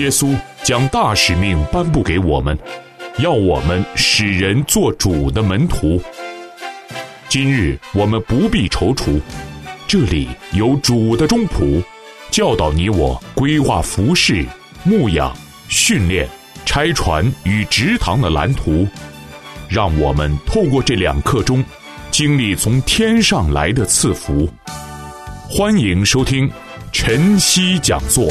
耶稣将大使命颁布给我们，要我们使人做主的门徒。今日我们不必踌躇，这里有主的中仆，教导你我规划服事、牧养、训练、拆船与植堂的蓝图，让我们透过这2课中经历从天上来的赐福。欢迎收听晨曦讲座。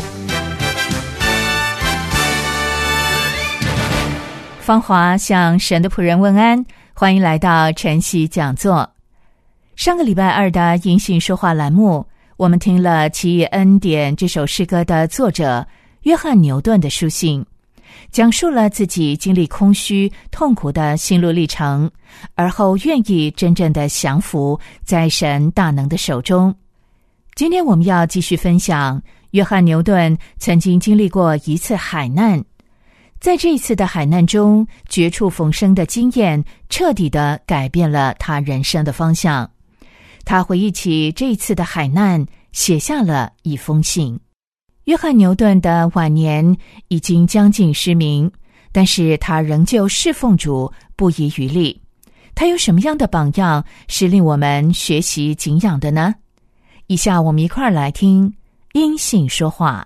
芳华向神的仆人问安，欢迎来到晨曦讲座。上个礼拜二的因信说话栏目，我们听了《奇异恩典》这首诗歌的作者约翰牛顿的书信，讲述了自己经历空虚痛苦的心路历程，而后愿意真正的降服在神大能的手中。今天我们要继续分享约翰牛顿曾经经历过一次海难，在这一次的海难中，绝处逢生的经验彻底地改变了他人生的方向。他回忆起这一次的海难，写下了一封信。约翰牛顿的晚年已经将近失明，但是他仍旧侍奉主，不遗余力。他有什么样的榜样是令我们学习敬仰的呢？以下我们一块儿来听因信说话。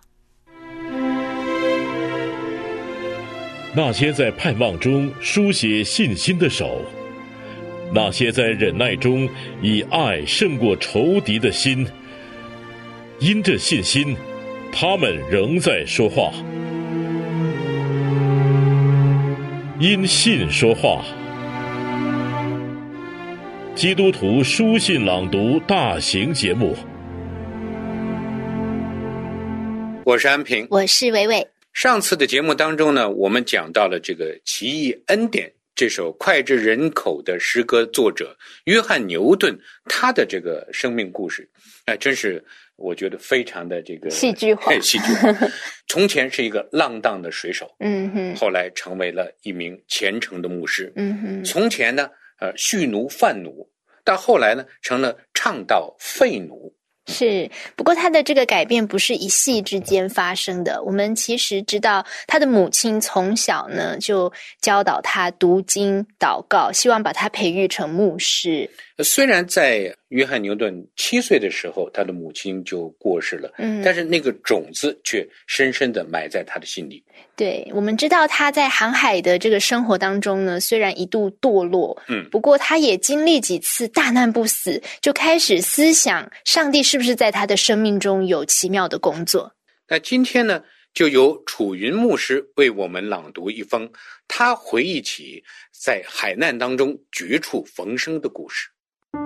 那些在盼望中书写信心的手，那些在忍耐中以爱胜过仇敌的心，因着信心，他们仍在说话。因信说话，基督徒书信朗读大型节目。 我是安平， 我是伟伟。 上次的节目当中呢，我们讲到了这个《奇异恩典》这首脍炙人口的诗歌作者约翰牛顿他的这个生命故事，真是我觉得非常的这个戏剧化。 从前是一个浪荡的水手，后来成为了一名虔诚的牧师，从前呢蓄奴贩奴，到后来呢成了倡导废奴。 是，不过他的这个改变不是一夕之间发生的。我们其实知道他的母亲从小呢就教导他读经祷告，希望把他培育成牧师。 虽然在约翰牛顿7岁的时候他的母亲就过世了，但是那个种子却深深地埋在他的心里。 对，我们知道他在航海的这个生活当中呢，虽然一度堕落，不过他也经历几次大难不死，就开始思想上帝是不是在他的生命中有奇妙的工作。 那今天呢，就由楚云牧师为我们朗读一封他回忆起在海难当中绝处逢生的故事。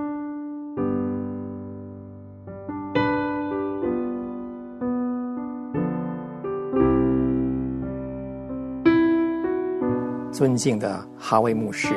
尊敬的哈维牧师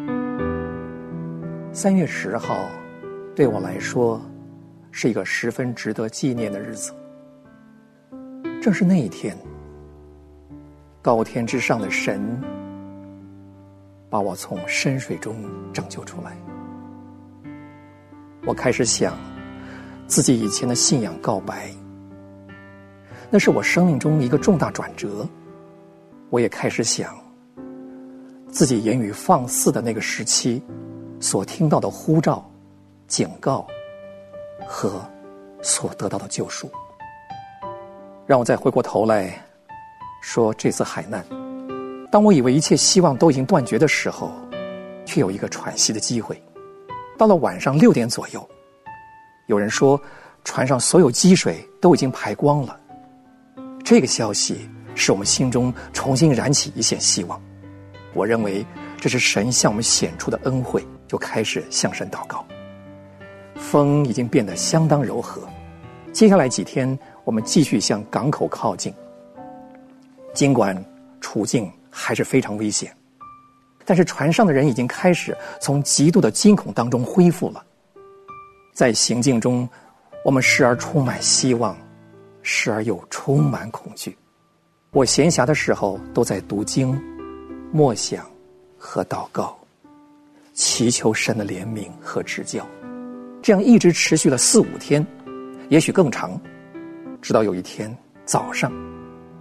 ，3月10号对我来说是一个十分值得纪念的日子。正是那一天，高天之上的神把我从深水中拯救出来。我开始想自己以前的信仰告白，那是我生命中一个重大转折。我也开始想自己言语放肆的那个时期所听到的呼召、警告和所得到的救赎。让我再回过头来说这次海难，当我以为一切希望都已经断绝的时候，却有一个喘息的机会。到了晚上6点左右，有人说船上所有积水都已经排光了。这个消息使我们心中重新燃起一线希望。我认为这是神向我们显出的恩惠，就开始向神祷告。风已经变得相当柔和，接下来几天我们继续向港口靠近。尽管处境还是非常危险，但是船上的人已经开始从极度的惊恐当中恢复了。在行进中，我们时而充满希望，时而又充满恐惧。我闲暇的时候都在读经、默想和祷告，祈求神的怜悯和指教。这样一直持续了4、5天，也许更长。直到有一天早上，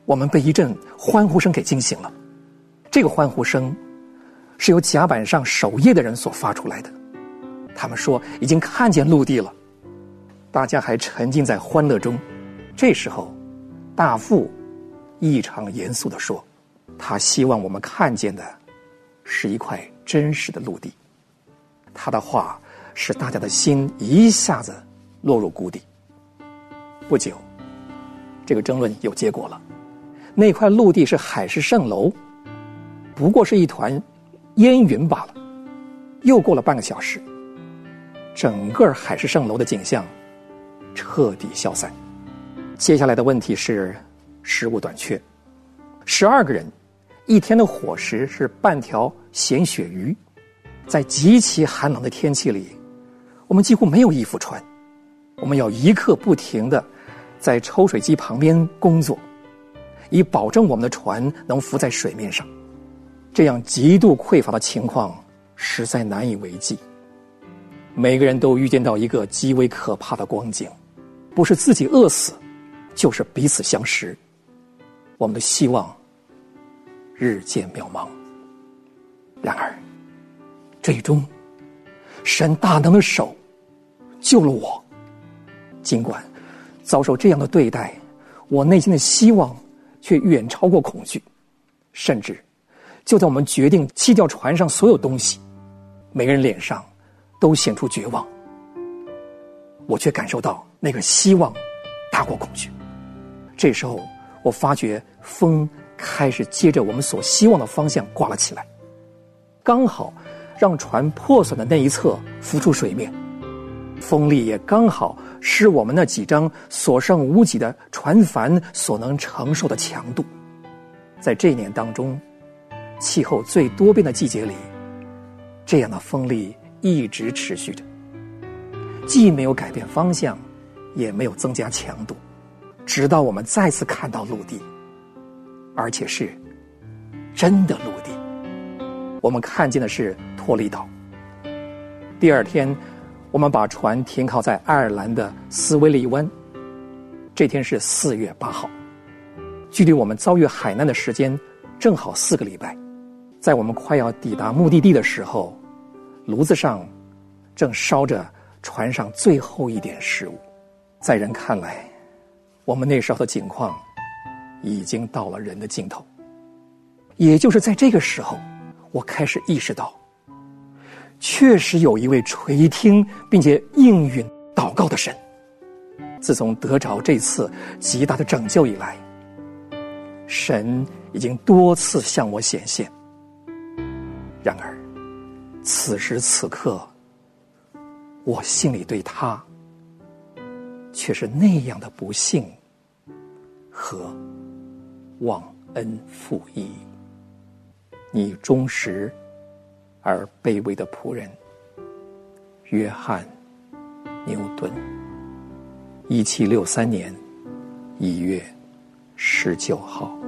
我们被一阵欢呼声给惊醒了。这个欢呼声是由甲板上守夜的人所发出来的，他们说已经看见陆地了。大家还沉浸在欢乐中。这时候大副异常严肃地说，他希望我们看见的是一块真实的陆地。他的话使大家的心一下子落入谷底。不久，这个争论有结果了。那块陆地是海市蜃楼，不过是一团烟云罢了。又过了半个小时，整个海市蜃楼的景象彻底消散。接下来的问题是食物短缺。12个人一天的伙食是半条咸鳕鱼。在极其寒冷的天气里，我们几乎没有衣服穿，我们要一刻不停地在抽水机旁边工作，以保证我们的船能浮在水面上。这样极度匮乏的情况实在难以为继。每个人都预见到一个极为可怕的光景，不是自己饿死，就是彼此相食。我们的希望日渐渺茫。然而最终神大能的手救了我。尽管遭受这样的对待，我内心的希望却远超过恐惧。甚至就在我们决定弃掉船上所有东西，每个人脸上都显出绝望，我却感受到那个希望大过恐惧。这时候我发觉风开始接着我们所希望的方向刮了起来，刚好让船破损的那一侧浮出水面，风力也刚好是我们那几张所剩无几的船帆所能承受的强度。在这一年当中，气候最多变的季节里，这样的风力一直持续着，既没有改变方向，也没有增加强度，直到我们再次看到陆地，而且是真的陆地。我们看见的是托利岛。第二天，我们把船停靠在爱尔兰的斯威利湾。这天是4月8号，距离我们遭遇海难的时间正好4个礼拜。在我们快要抵达目的地的时候，炉子上正烧着船上最后一点食物。在人看来，我们那时候的境况已经到了人的尽头。也就是在这个时候，我开始意识到，确实有一位垂听并且应允祷告的神。自从得着这次极大的拯救以来，神已经多次向我显现。然而此时此刻，我心里对他却是那样的不幸和忘恩负义。你忠实而卑微的仆人约翰牛顿，1763年1月19号。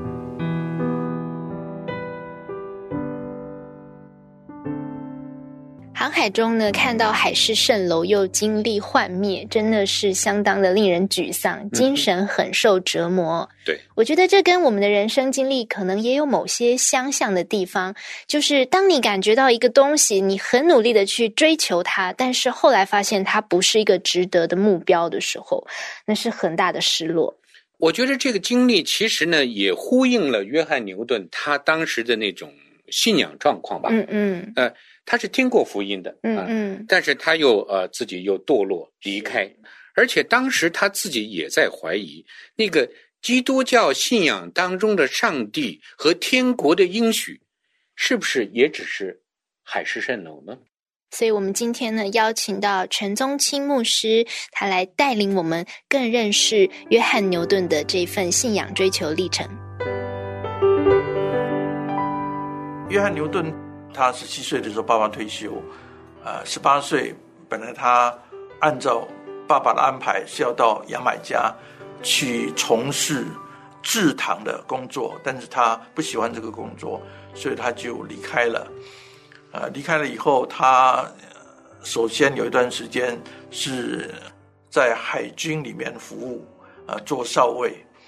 航海中呢，看到海市蜃楼又经历幻灭，真的是相当的令人沮丧，精神很受折磨。 对， 我觉得这跟我们的人生经历可能也有某些相像的地方，就是当你感觉到一个东西，你很努力的去追求它，但是后来发现它不是一个值得的目标的时候，那是很大的失落。 我觉得这个经历其实呢，也呼应了约翰牛顿他当时的那种信仰状况吧。他是听过福音的，但是他又自己又堕落离开，而且当时他自己也在怀疑那个基督教信仰当中的上帝和天国的应许，是不是也只是海市蜃楼呢？ 所以我们今天呢，邀请到陈宗清牧师，他来带领我们更认识约翰牛顿的这份信仰追求历程。 约翰牛顿他17岁的时候爸爸退休，18岁本来他按照爸爸的安排是要到牙买加去从事制糖的工作，但是他不喜欢这个工作，所以他就离开了。离开了以后，他首先有一段时间是在海军里面服务，做少尉。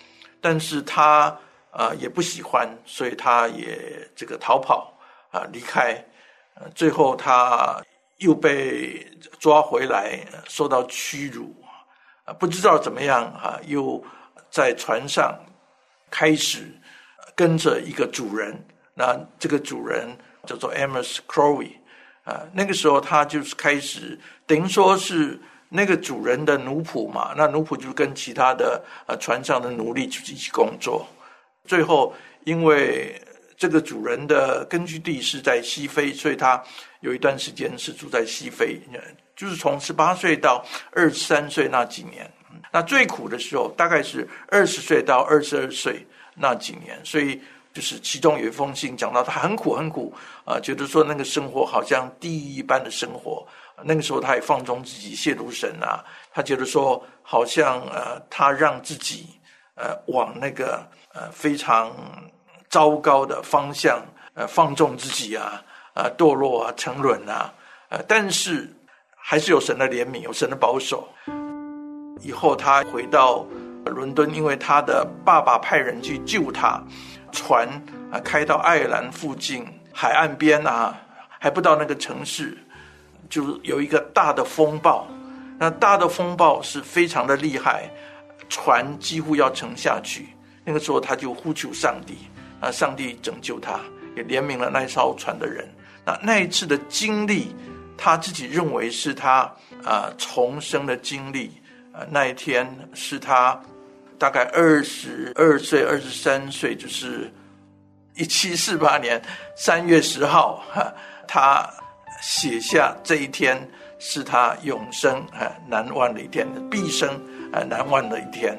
但是他也不喜欢，所以他也这个逃跑离开。最后他又被抓回来，受到屈辱，不知道怎么样又在船上开始跟着一个主人，那这个主人叫做 Amos Crowley，那个时候他就是开始等于说是那个主人的奴仆嘛，那奴仆就跟其他的船上的奴隶就一起工作。最后因为这个主人的根据地是在西非，所以他有一段时间是住在西非，就是从18岁到23岁那几年。那最苦的时候大概是20岁到22岁那几年，所以就是其中有一封信讲到他很苦很苦觉得说那个生活好像地狱一般的生活。那个时候他也放纵自己亵渎神他觉得说好像他让自己往那个非常糟糕的方向放纵自己堕落沉沦但是还是有神的怜悯，有神的保守。以后他回到伦敦，因为他的爸爸派人去救他，船开到爱尔兰附近海岸边还不到那个城市，就有一个大的风暴。那大的风暴是非常的厉害，船几乎要沉下去。那个时候他就呼求上帝，上帝拯救他，也怜悯了那艘船的人。那一次的经历，他自己认为是他重生的经历。那一天是他大概22岁23岁，就是1748年3月10号他写下这一天是他永生难忘的一天，毕生难忘的一天。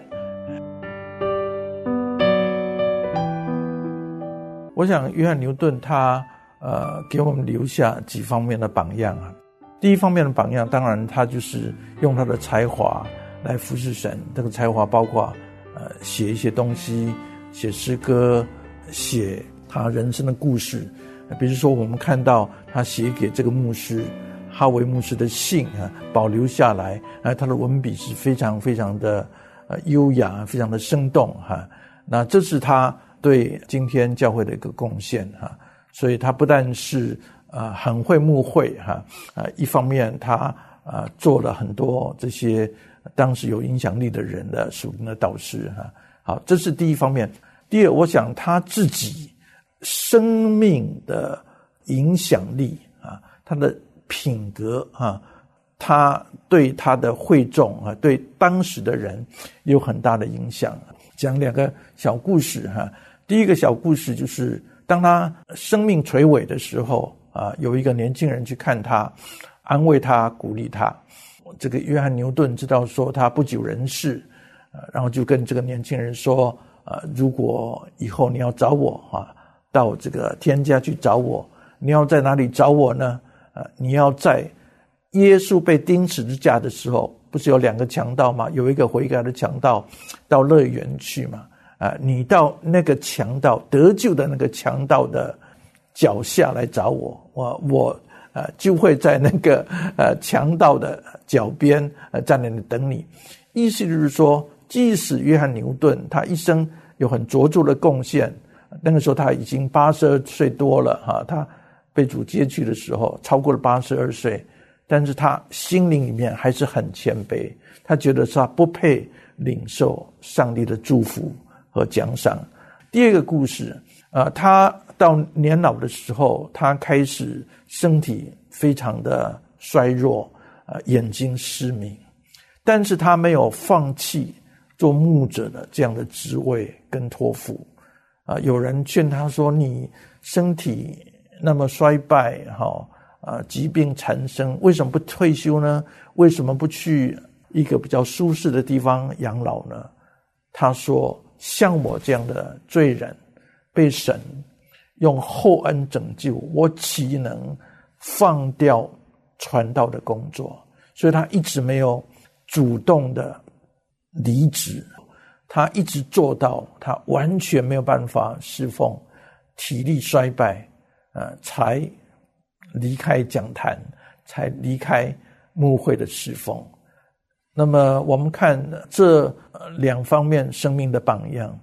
我想约翰牛顿他给我们留下几方面的榜样第一方面的榜样，当然他就是用他的才华来服侍神。这个才华包括写一些东西，写诗歌，写他人生的故事。比如说我们看到他写给这个牧师哈维牧师的信保留下来，他的文笔是非常非常的优雅，非常的生动那这是他对今天教会的一个贡献所以他不但是很会牧会一方面他做了很多这些当时有影响力的人的属灵的导师好，这是第一方面。第二，我想他自己生命的影响力他的品格他对他的会众对当时的人有很大的影响。讲两个小故事第一个小故事就是当他生命垂危的时候有一个年轻人去看他，安慰他，鼓励他。这个约翰牛顿知道说他不久人世然后就跟这个年轻人说如果以后你要找我到这个天家去找我，你要在哪里找我呢？你要在耶稣被钉十字架的时候，不是有2个强盗吗？有一个悔改的强盗到乐园去嘛你到那个强盗得救的那个强盗的脚下来找我就会在那个强盗的脚边在那里等你。意思就是说，即使约翰牛顿他一生有很卓著的贡献，那个时候他已经82岁多了他被主接去的时候超过了82岁，但是他心灵里面还是很谦卑，他觉得他不配领受上帝的祝福和奖赏。第二个故事他到年老的时候，他开始身体非常的衰弱眼睛失明，但是他没有放弃做牧者的这样的职位跟托付有人劝他说，你身体那么衰败疾病缠身，为什么不退休呢？为什么不去一个比较舒适的地方养老呢？他说，像我这样的罪人被神用厚恩拯救，我岂能放掉传道的工作？所以他一直没有主动的离职，他一直做到他完全没有办法侍奉，体力衰败才离开讲坛，才离开牧会的侍奉。那么我们看这2方面生命的榜样，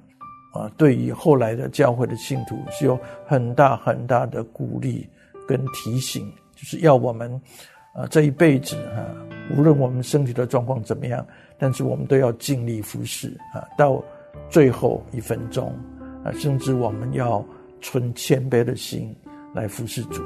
对于后来的教会的信徒是有很大很大的鼓励跟提醒，就是要我们这一辈子无论我们身体的状况怎么样，但是我们都要尽力服侍到最后1分钟甚至我们要存谦卑的心来服侍主。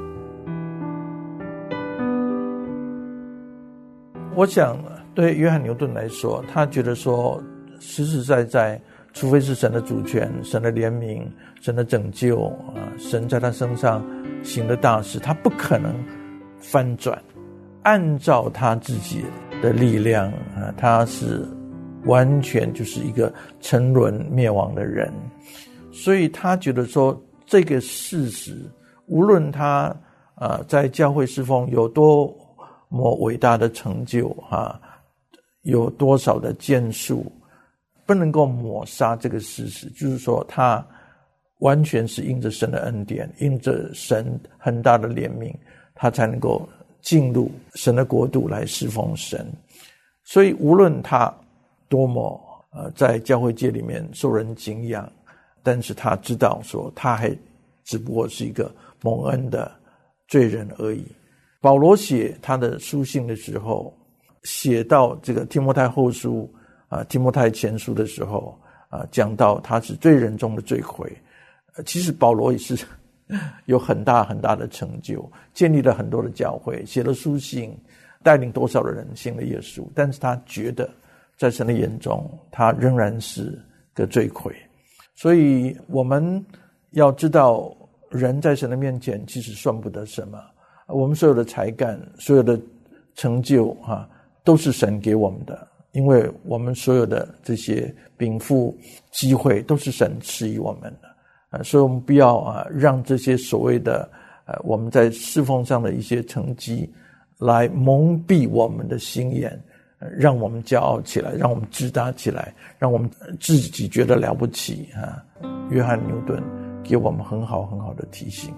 我想对约翰牛顿来说，他觉得说实实在在除非是神的主权、神的怜悯、神的拯救神在他身上行的大事，他不可能翻转按照他自己的力量他是完全就是一个沉沦灭亡的人。所以他觉得说这个事实无论他在教会侍奉有多么伟大的成就有多少的建树，不能够抹杀这个事实，就是说他完全是因着神的恩典，因着神很大的怜悯，他才能够进入神的国度来侍奉神。所以无论他多么在教会界里面受人敬仰，但是他知道说他还只不过是一个蒙恩的罪人而已。保罗写他的书信的时候，写到这个提摩太后书提摩太前书的时候讲到他是罪人中的罪魁。其实保罗也是有很大很大的成就，建立了很多的教会，写了书信，带领多少的人信了耶稣，但是他觉得在神的眼中他仍然是个罪魁。所以我们要知道人在神的面前其实算不得什么，我们所有的才干所有的成就都是神给我们的，因为我们所有的这些禀赋机会都是神赐予我们的所以我们不要让这些所谓的我们在侍奉上的一些成绩来蒙蔽我们的心眼，让我们骄傲起来，让我们自大起来，让我们自己觉得了不起约翰牛顿给我们很好很好的提醒。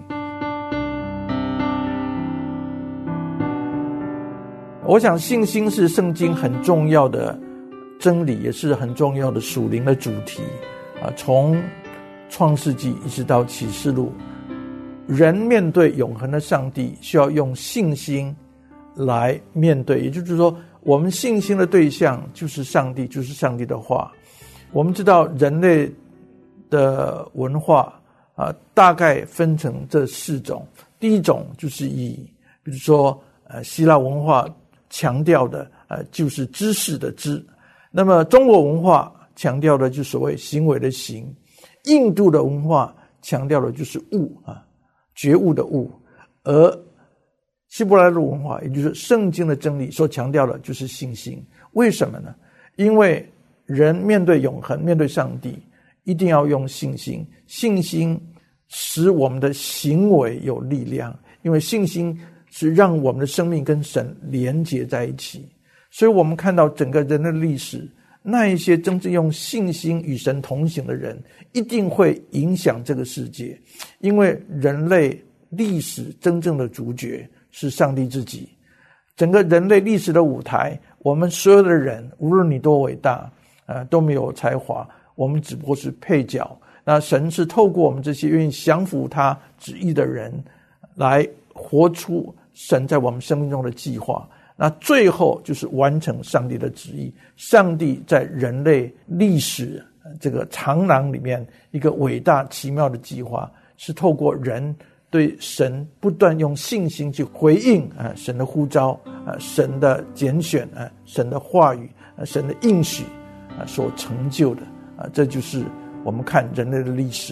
我想信心是圣经很重要的真理，也是很重要的属灵的主题从创世纪一直到启示录，人面对永恒的上帝需要用信心来面对，也就是说我们信心的对象就是上帝，就是上帝的话。我们知道人类的文化大概分成这4种。第一种就是比如说希腊文化强调的就是知识的知，那么中国文化强调的就是所谓行为的行，印度的文化强调的就是悟觉悟的悟，而希伯来的文化也就是圣经的真理所强调的就是信心。为什么呢？因为人面对永恒，面对上帝一定要用信心，信心使我们的行为有力量，因为信心是让我们的生命跟神连结在一起。所以我们看到整个人的历史，那一些真正用信心与神同行的人一定会影响这个世界，因为人类历史真正的主角是上帝自己。整个人类历史的舞台，我们所有的人无论你多伟大都没有才华，我们只不过是配角。那神是透过我们这些愿意降服他旨意的人来活出神在我们生命中的计划，那最后就是完成上帝的旨意。上帝在人类历史这个长廊里面一个伟大奇妙的计划，是透过人对神不断用信心去回应神的呼召神的拣选神的话语神的应许所成就的这就是我们看人类的历史。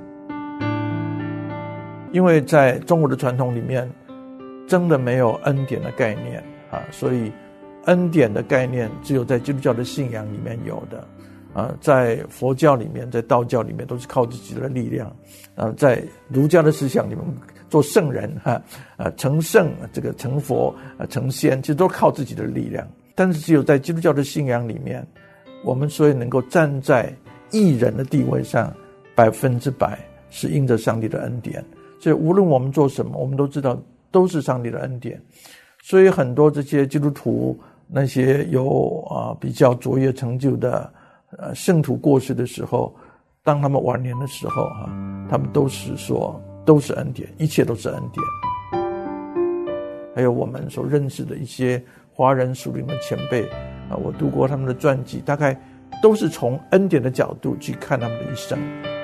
因为在中国的传统里面真的没有恩典的概念所以恩典的概念只有在基督教的信仰里面有的在佛教里面在道教里面都是靠自己的力量在儒家的思想里面做圣人成圣这个成佛成仙其实都靠自己的力量。但是只有在基督教的信仰里面，我们所以能够站在义人的地位上100%是因着上帝的恩典。所以无论我们做什么，我们都知道都是上帝的恩典。所以很多这些基督徒那些有比较卓越成就的圣徒过世的时候， 当他们晚年的时候他们都是说都是恩典，一切都是恩典。还有我们所认识的一些华人属灵的前辈我读过他们的传记，大概都是从恩典的角度去看他们的一生。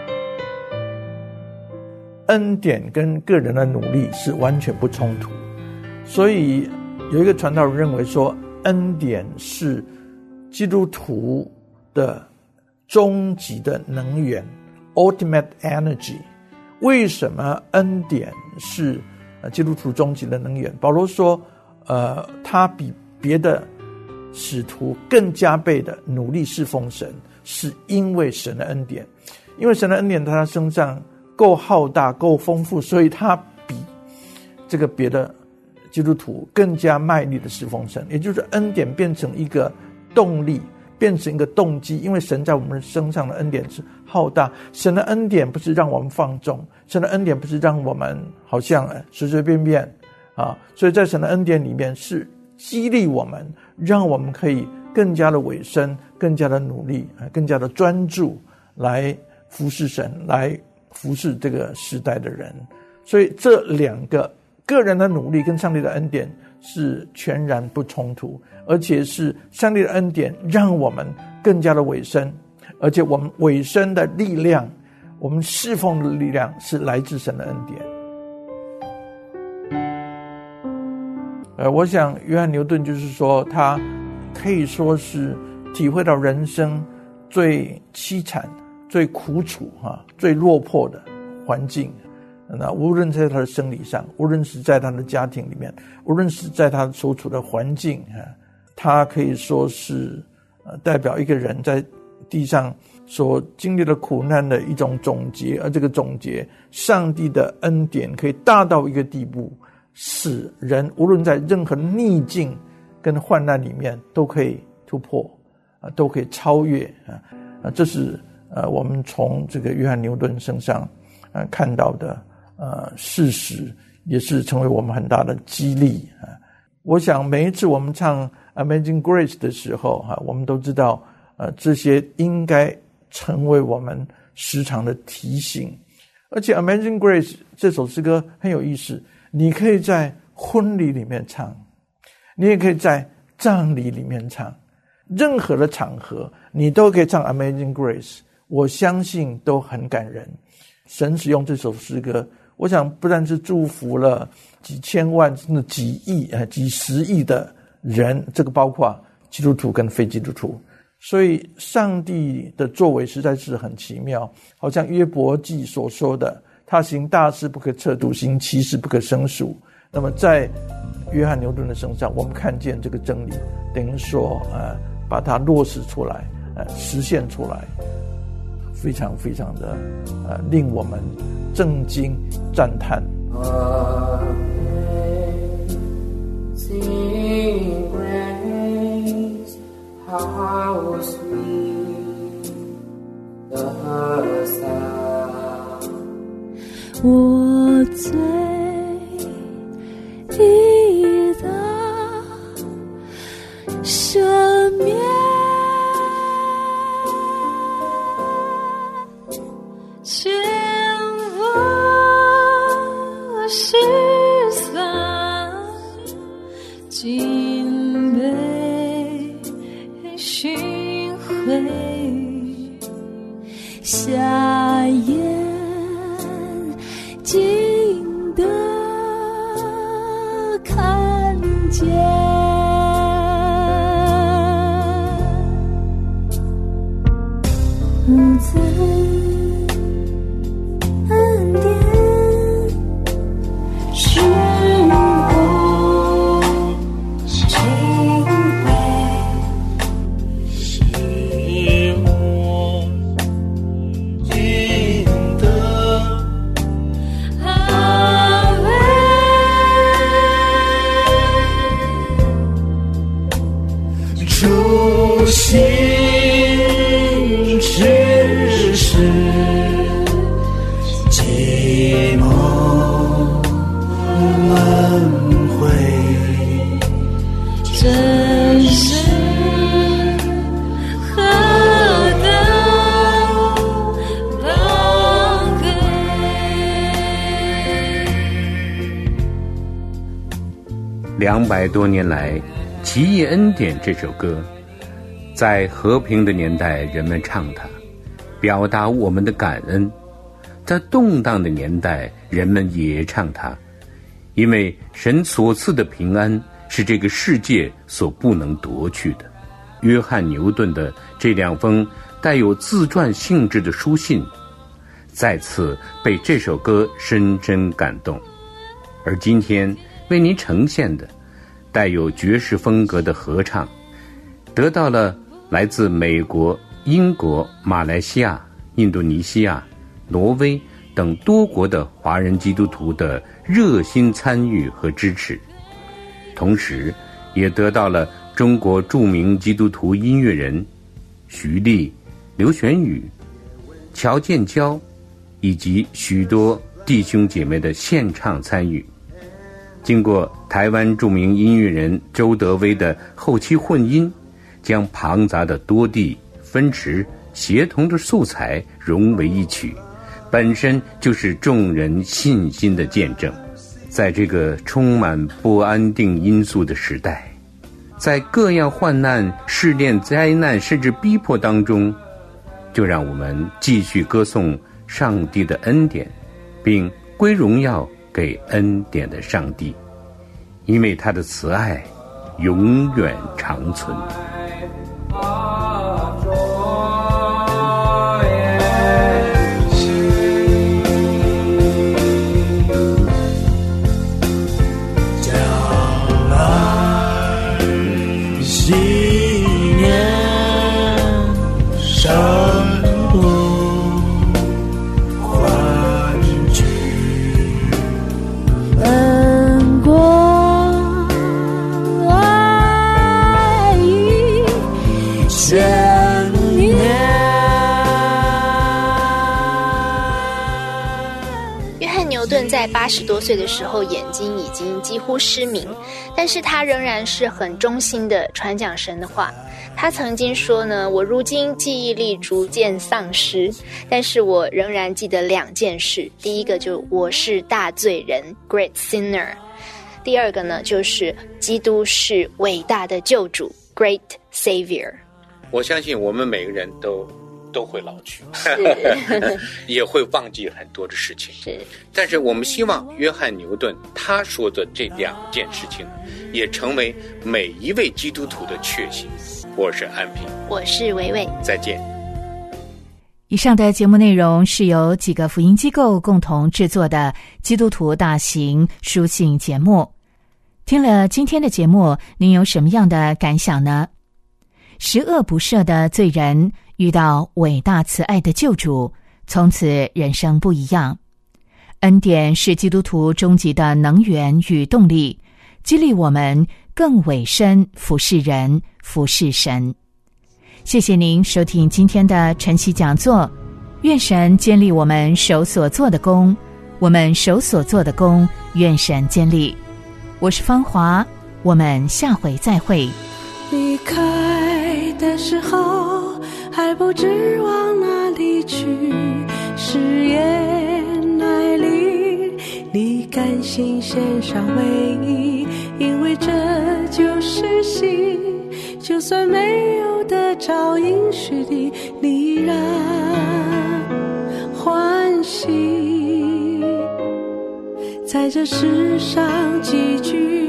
恩典跟个人的努力是完全不冲突，所以有一个传道人认为说，恩典是基督徒的终极的能源 ultimate energy。 为什么恩典是基督徒终极的能源？保罗说他比别的使徒更加倍的努力侍奉神，是因为神的恩典。因为神的恩典在他身上够浩大够丰富，所以他比这个别的基督徒更加卖力的侍奉神。也就是恩典变成一个动力，变成一个动机，因为神在我们身上的恩典是浩大。神的恩典不是让我们放纵，神的恩典不是让我们好像随随便便所以在神的恩典里面是激励我们，让我们可以更加的委身，更加的努力，更加的专注来服侍神，来服侍这个时代的人。所以这两个个人的努力跟上帝的恩典是全然不冲突，而且是上帝的恩典让我们更加的委身，而且我们委身的力量，我们侍奉的力量是来自神的恩典。我想约翰牛顿就是说，他可以说是体会到人生最凄惨最苦楚最落魄的环境。那无论在他的生理上，无论是在他的家庭里面，无论是在他所处的环境他可以说是代表一个人在地上所经历的苦难的一种总结。而这个总结，上帝的恩典可以大到一个地步，使人无论在任何逆境跟患难里面都可以突破都可以超越这是我们从这个约翰牛顿身上看到的事实，也是成为我们很大的激励我想每一次我们唱 Amazing Grace 的时候我们都知道这些应该成为我们时常的提醒。而且 Amazing Grace 这首诗歌很有意思，你可以在婚礼里面唱，你也可以在葬礼里面唱，任何的场合你都可以唱 Amazing Grace， 我相信都很感人。神使用这首诗歌，我想不但是祝福了几千万甚至几亿几十亿的人，这个包括基督徒跟非基督徒。所以上帝的作为实在是很奇妙，好像约伯记所说的，他行大事不可测度，行奇事不可胜数。那么在约翰牛顿的身上，我们看见这个真理，等于说把它落实出来，实现出来，非常非常的令我们震惊赞叹。 Amazing grace, how sweet the sound， 我最意的赦免，牵我失散，竟被寻回，下眼睛的看见。恩典是我敬畏， 是我敬得阿 200多年来，《奇异恩典》这首歌，在和平的年代人们唱它，表达我们的感恩；在动荡的年代，人们也唱它，因为神所赐的平安是这个世界所不能夺去的。约翰牛顿的这2封带有自传性质的书信，再次被这首歌深深感动。而今天为您呈现的带有爵士风格的合唱，得到了来自美国、英国、马来西亚、印度尼西亚、挪威等多国的华人基督徒的热心参与和支持，同时也得到了中国著名基督徒音乐人徐丽、刘玄宇、乔建交以及许多弟兄姐妹的献唱参与。经过台湾著名音乐人周德威的后期混音，将庞杂的多地分池协同的素材融为一曲，本身就是众人信心的见证。在这个充满不安定因素的时代，在各样患难、试炼、灾难甚至逼迫当中，就让我们继续歌颂上帝的恩典，并归荣耀给恩典的上帝，因为他的慈爱永远长存。 在80多岁的时候，眼睛已经几乎失明，但是他仍然是很忠心的传讲神的话。他曾经说呢，我如今记忆力逐渐丧失，但是我仍然记得2件事。第一个就是我是大罪人 Great Sinner， 第二个呢就是基督是伟大的救主 Great Savior。 我相信我们每个人都会老去，也会忘记很多的事情。 是， 但是我们希望约翰牛顿他说的这2件事情，也成为每一位基督徒的确信。我是安平， 我是维维， 再见。 以上的节目内容是由几个福音机构共同制作的基督徒大型书信节目。听了今天的节目，您有什么样的感想呢？十恶不赦的罪人遇到伟大慈爱的救主，从此人生不一样。恩典是基督徒终极的能源与动力，激励我们更委身服侍人、服侍神。谢谢您收听今天的晨曦讲座，愿神坚立我们手所做的工，我们手所做的工，愿神坚立。我是芳华，我们下回再会。 离开的时候还不知往哪里去，誓言来临，你甘心献上唯一，因为这就是心，就算没有得着应许的，你让欢喜，在这世上寄居